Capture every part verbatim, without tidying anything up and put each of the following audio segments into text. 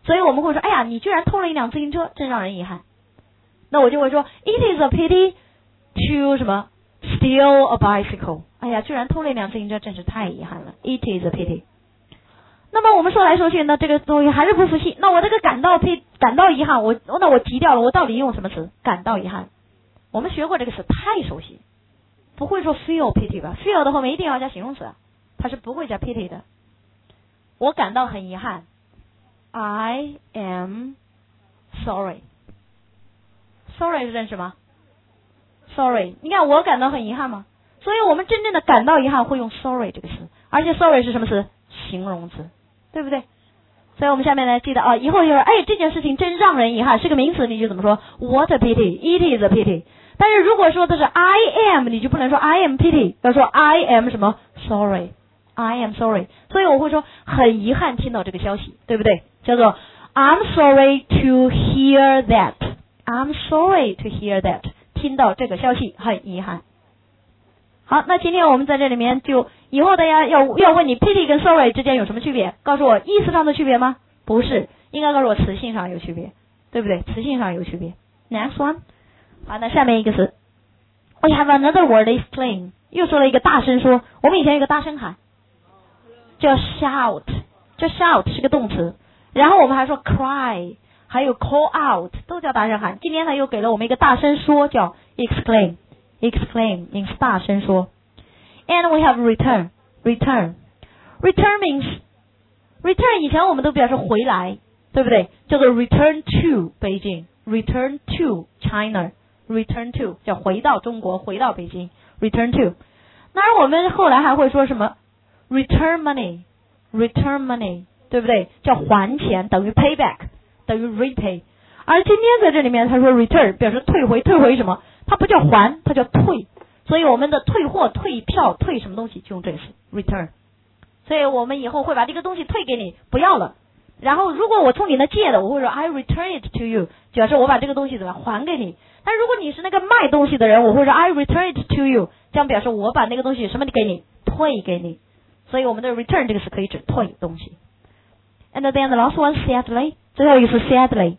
所以我们会说，哎呀，你居然偷了一辆自行车，真让人遗憾。那我就会说 ，It is a pity to 什么 steal a bicycle。哎呀，居然偷了一辆自行车，真是太遗憾了。It is a pity。那么我们说来说去，那这个东西还是不服气。那我这个感到屁感到遗憾，我那我急掉了，我到底用什么词？感到遗憾。我们学过这个词，太熟悉，不会说 feel pity 吧 ？feel 的后面一定要加形容词啊，它是不会加 pity 的。我感到很遗憾 ，I am sorry。sorry 是认识吗 ？sorry， 你看我感到很遗憾吗？所以我们真正的感到遗憾会用 sorry 这个词，而且 sorry 是什么词？形容词。对不对？所以我们下面来记得啊，以后就是哎，这件事情真让人遗憾，是个名词，你就怎么说 ？What a pity! It is a pity. 但是如果说的是 I am， 你就不能说 I am pity， 要说 I am 什么 sorry， I am sorry。所以我会说很遗憾听到这个消息，对不对？叫做 I'm sorry to hear that. I'm sorry to hear that. 听到这个消息很遗憾。好，那今天我们在这里面就以后大家要要问你 pity 跟 sorry 之间有什么区别？告诉我意思上的区别吗？不是，应该告诉我词性上有区别，对不对？词性上有区别。Next one， 好，那下面一个词 ，We have another word exclaim， 又说了一个大声说。我们以前有个大声喊，叫 shout， 叫 shout 是个动词，然后我们还说 cry， 还有 call out 都叫大声喊。今天他又给了我们一个大声说，叫 exclaim。exclaim means 大声说 and we have return return return means return 以前我们都表示回来，对不对？叫做 return to Beijing return to China return to 叫回到中国，回到北京 return to。 那我们后来还会说什么 return money return money 对不对？叫还钱，等于 payback 等于 repay。 而今天在这里面他说 return 表示退回，退回什么？它不叫还，它叫退。所以我们的退货、退票、退什么东西就用这个词 return。 所以我们以后会把这个东西退给你，不要了。然后如果我从你那借的，我会说 I return it to you， 表示我把这个东西怎么还给你。但如果你是那个卖东西的人，我会说 I return it to you， 这样表示我把那个东西什么给你，退给你。所以我们的 return 这个词可以指退东西。 And then the last one sadly， 最后一个是 sadly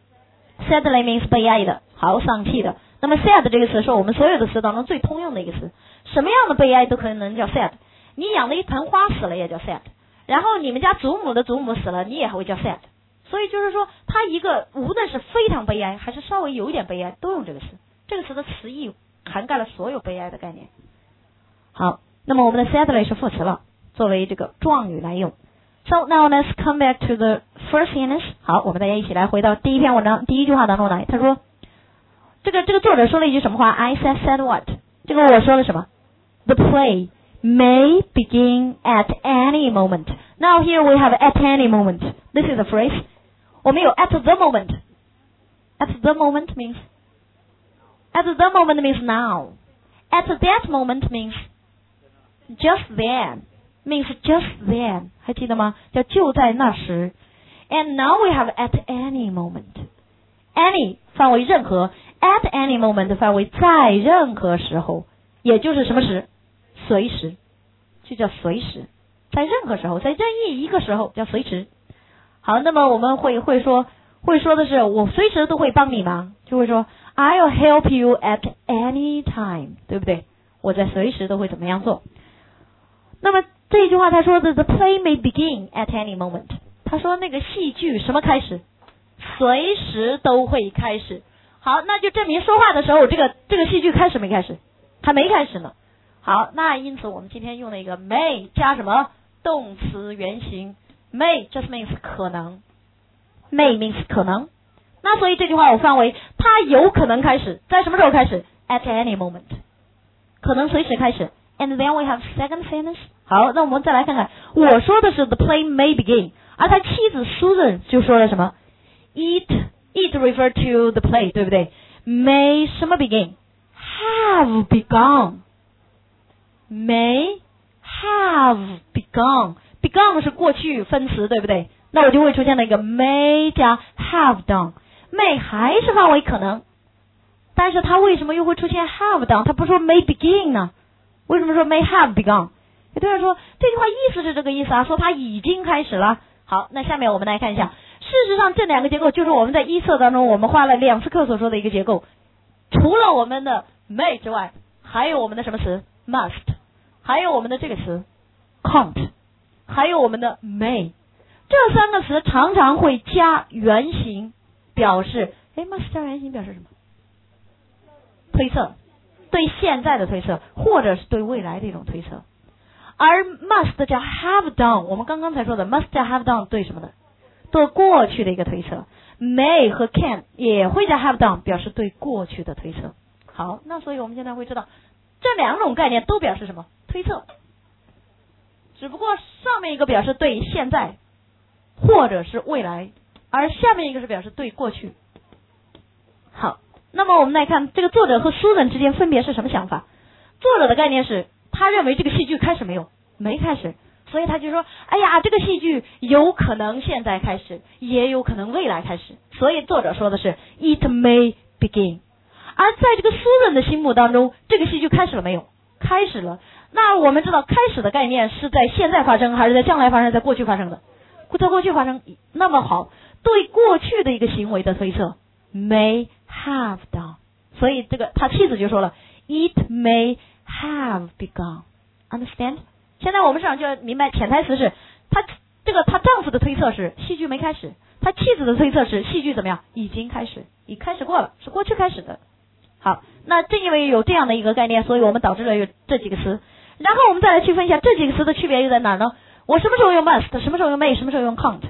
sadly means 悲哀的，好丧气的。那么 sad 这个词是我们所有的词当中最通用的一个词，什么样的悲哀都可能叫 sad。 你养的一盆花死了也叫 sad， 然后你们家祖母的祖母死了你也会叫 sad。 所以就是说它一个无论是非常悲哀还是稍微有一点悲哀都用这个词，这个词的词义涵盖了所有悲哀的概念。好，那么我们的 sadly 是副词了，作为这个状语来用。 So now let's come back to the first sentence。 好，我们大家一起来回到第一篇文章第一句话当中来。他说这个这个作者说了一句什么话 ？I said said what？ 这个我说了什么 ？The play may begin at any moment. Now here we have at any moment. This is a phrase. 我们有 at the moment. At the moment means at the moment means now. At that moment means just then. Means just then. 还记得吗？叫就在那时。And now we have at any moment. Any 范围任何。At any moment 范围在任何时候，也就是什么时？随时，就叫随时，在任何时候，在任意一个时候叫随时。好，那么我们会会说会说的是我随时都会帮你忙，就会说 I'll help you at any time， 对不对？我在随时都会怎么样做。那么这一句话他说的 The play may begin at any moment， 他说那个戏剧什么开始？随时都会开始。好，那就证明说话的时候这个这个戏剧开始没开始？还没开始呢。好，那因此我们今天用了一个 may 加什么动词原形 may just means 可能 may means 可能。那所以这句话我翻为它有可能开始，在什么时候开始？ At any moment， 可能随时开始。 And then we have second sentence。 好，那我们再来看看，我说的是 the play may begin， 而他妻子 Susan 就说了什么？ It It refer to the play， 对不对？ May 什么 begin？ Have begun。 May have begun。 Begun 是过去分词，对不对？那我就会出现了一个 may 加 have done。 May 还是范围可能，但是它为什么又会出现 have done？ 它不说 may begin 呢？为什么说 may have begun？ 也就是说这句话意思是这个意思啊，说它已经开始了。好，那下面我们来看一下事实上，这两个结构就是我们在一册当中我们花了两次课所说的一个结构。除了我们的 may 之外，还有我们的什么词 must， 还有我们的这个词 can't， 还有我们的 may。这三个词常常会加原形表示，哎 must 加原形表示什么？推测，对现在的推测，或者是对未来的一种推测。而 must 加 have done， 我们刚刚才说的 must 加 have done 对什么的？对过去的一个推测。may 和 can 也会加 have done， 表示对过去的推测。好，那所以我们现在会知道，这两种概念都表示什么？推测。只不过上面一个表示对现在或者是未来，而下面一个是表示对过去。好，那么我们来看这个作者和书人之间分别是什么想法。作者的概念是他认为这个戏剧开始没有？没开始，所以他就说，哎呀，这个戏剧有可能现在开始，也有可能未来开始，所以作者说的是 it may begin。 而在这个书人的心目当中，这个戏剧开始了没有？开始了。那我们知道开始的概念是在现在发生，还是在将来发生，在过去发生的？在过去发生。那么好，对过去的一个行为的推测 may have done， 所以这个他妻子就说了 it may have begun。 understand？ 现在我们市场就要明白潜台词是，他这个他丈夫的推测是戏剧没开始，他妻子的推测是戏剧怎么样？已经开始，已开始过了，是过去开始的。好，那正因为有这样的一个概念，所以我们导致了有这几个词。然后我们再来区分一下这几个词的区别又在哪儿呢？我什么时候用 must， 什么时候用 may， 什么时候用 can't？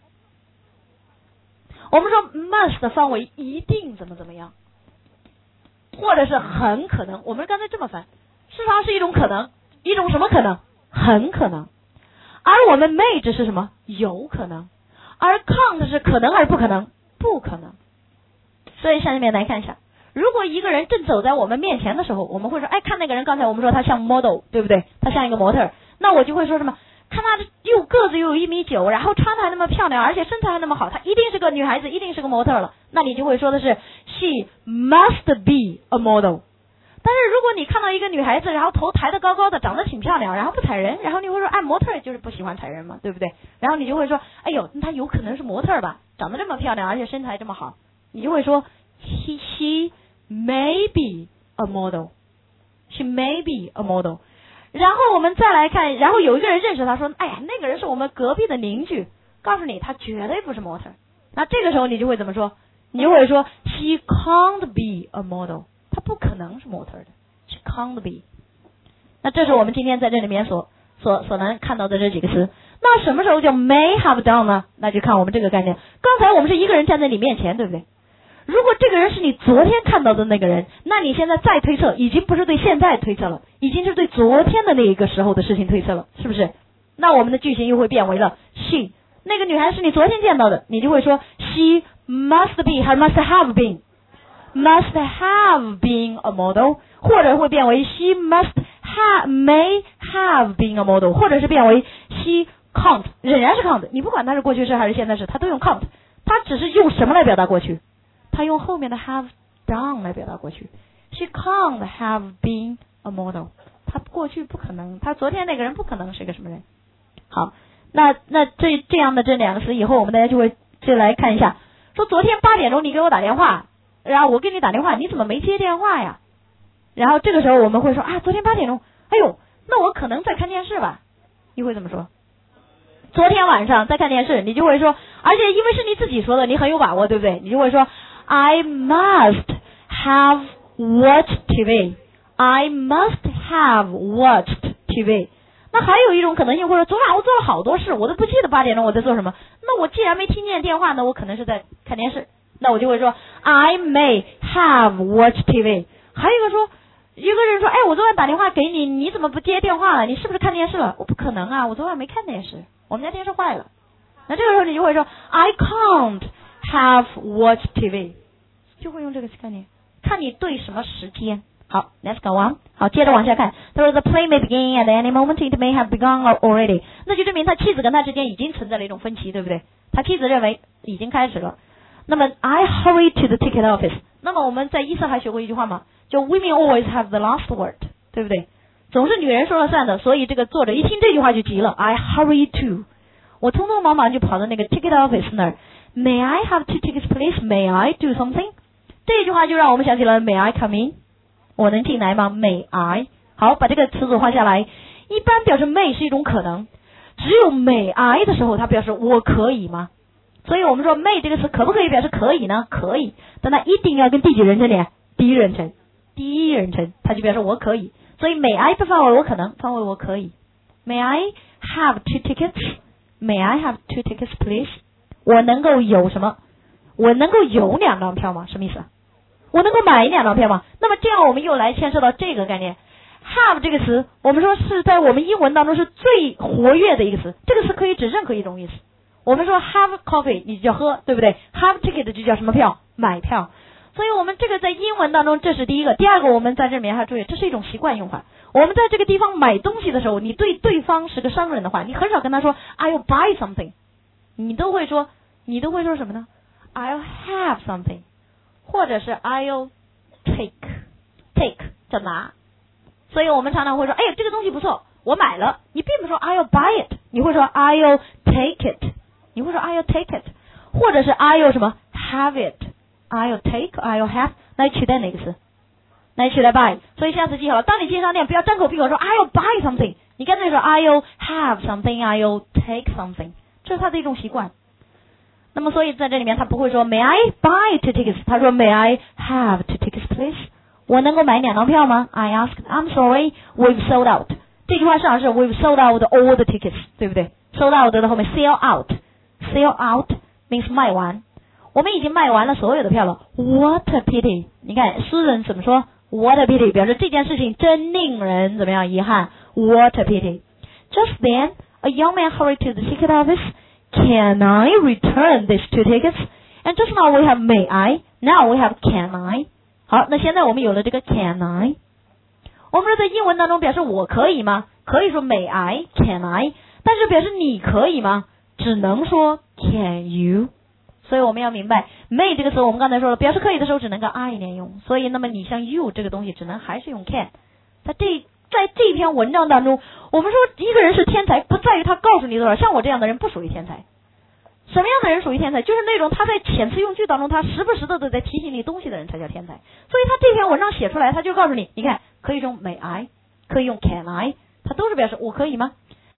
我们说 must 的范围一定怎么怎么样，或者是很可能，我们刚才这么翻，事实上是一种可能，一种什么可能？很可能。而我们 may 只是什么？有可能。而 can't 是可能还是不可能？不可能。所以下面来看一下，如果一个人正走在我们面前的时候，我们会说，哎，看那个人，刚才我们说他像 model， 对不对？他像一个模特，那我就会说什么？看他又个子又有一米九，然后穿的还那么漂亮，而且身材还那么好，她一定是个女孩子，一定是个模特了。那你就会说的是 she must be a model。 但是如果你看到一个女孩子，然后头抬得高高的，长得挺漂亮，然后不踩人，然后你会说，哎，模特就是不喜欢踩人嘛，对不对？然后你就会说，哎呦，她有可能是模特吧，长得这么漂亮，而且身材这么好，你就会说 he she may be a model， she may be a model。然后我们再来看，然后有一个人认识他，说，哎呀，那个人是我们隔壁的邻居，告诉你他绝对不是模特。那这个时候你就会怎么说？你就会说 she can't be a model， 他不可能是模特的 she can't be。 那这是我们今天在这里面所所所能看到的这几个词。那什么时候叫 may have done 呢？那就看我们这个概念。刚才我们是一个人站在你面前，对不对？如果这个人是你昨天看到的那个人，那你现在再推测，已经不是对现在推测了，已经是对昨天的那一个时候的事情推测了，是不是？那我们的句型又会变为了 she。 那个女孩是你昨天见到的，你就会说 she must be 还是 must have been must have been a model， 或者会变为 she must have may have been a model， 或者是变为 she can't， 仍然是 can't， 你不管它是过去式还是现在式，它都用 can't。 它只是用什么来表达过去？他用后面的 have done 来表达过去。 She can't have been a model， 他过去不可能，他昨天那个人不可能是个什么人。好，那那这这样的这两个词以后我们大家就会就来看一下，说昨天八点钟你给我打电话，然后我给你打电话，你怎么没接电话呀？然后这个时候我们会说啊，昨天八点钟，哎呦，那我可能在看电视吧。你会怎么说？昨天晚上在看电视，你就会说，而且因为是你自己说的，你很有把握，对不对？你就会说I must have watched T V. I must have watched T V. 那还有一种可能性，或者昨晚我做了好多事，我都不记得八点钟我在做什么。那我既然没听见电话呢，我可能是在看电视。那我就会说 I may have watched T V。 还有一个说，一个人说，哎，我昨晚打电话给你，你怎么不接电话了？你是不是看电视了？我不可能啊，我昨晚没看电视，我们家电视坏了。那这个时候你就会说 I can't have watched T V， 就会用这个概念，看你对什么时间。好 ，Let's go on。好，接着往下看。他说 The play may begin at any moment. It may have begun already。那就证明他妻子跟他之间已经存在了一种分歧，对不对？他妻子认为已经开始了。那么 I hurry to the ticket office。那么我们在一册还学过一句话吗？就 Women always have the last word， 对不对？总是女人说了算的。所以这个作者一听这句话就急了 ，I hurry to。我匆匆忙忙就跑到那个 ticket office 那儿。 May I have two tickets, please? May I do something? 这句话就让我们想起了 May I come in? 我能进来吗 ？May I? 好，把这个词组画下来。一般表示 may 是一种可能，只有 May I 的时候，它表示我可以吗？所以我们说 may 这个词可不可以表示可以呢？可以，但它一定要跟第几人称连？第一人称，第一人称，它就表示我可以。所以 May I 不翻为我可能，翻为我可以。May I have two tickets? May I have two tickets, please? 我能够有什么？我能够有两张票吗？什么意思？我能够买两张票吗？那么这样我们又来牵涉到这个概念。have 这个词，我们说是在我们英文当中是最活跃的一个词。这个词可以指任何一种意思。我们说 have coffee 你就叫喝，对不对？ have ticket 就叫什么票？买票。所以我们这个在英文当中，这是第一个。第二个，我们在这里面还要注意，这是一种习惯用法。我们在这个地方买东西的时候，你对对方是个商人的话，你很少跟他说 I'll buy something， 你都会说你都会说什么呢？ I'll have something， 或者是 I'll take take 叫拿。所以我们常常会说，哎呀，这个东西不错，我买了。你并不说 I'll buy it， 你会说 I'll take it， 你会说 I'll take it， 或者是 I'll 什么 have it。I'll take, I'll have 来取代哪个词？来取代 buy。所以下次记好了，当你进商店，不要张口闭口说 I'll buy something， 你干脆说 I'll have something, I'll take something， 这是他的一种习惯。那么所以在这里面他不会说 May I buy two tickets， 他说 May I have two tickets, please？ 我能够买两张票吗 ？I asked, I'm sorry, we've sold out。这句话实际上是 we've sold out all the tickets， 对不对 ？sold out 的后面 sell out，sell out means 卖完。我们已经卖完了所有的票了 ，What a pity！ 你看诗人怎么说 ？What a pity！ 表示这件事情真令人怎么样遗憾 ？What a pity！Just then, a young man hurried to the ticket office. Can I return these two tickets? And just now we have may I. Now we have can I. 好，那现在我们有了这个 can I。我们说在英文当中表示我可以吗？可以说 may I, can I， 但是表示你可以吗？只能说 can you。所以我们要明白 may 这个词，我们刚才说了，表示可以的时候只能跟 I 连用。所以那么你像 you 这个东西，只能还是用 can。在这在这篇文章当中，我们说一个人是天才，不在于他告诉你多少。像我这样的人不属于天才。什么样的人属于天才？就是那种他在遣词用句当中，他时不时的都在提醒你东西的人才叫天才。所以他这篇文章写出来，他就告诉你，你看可以用 may I， 可以用 can I， 他都是表示我可以吗？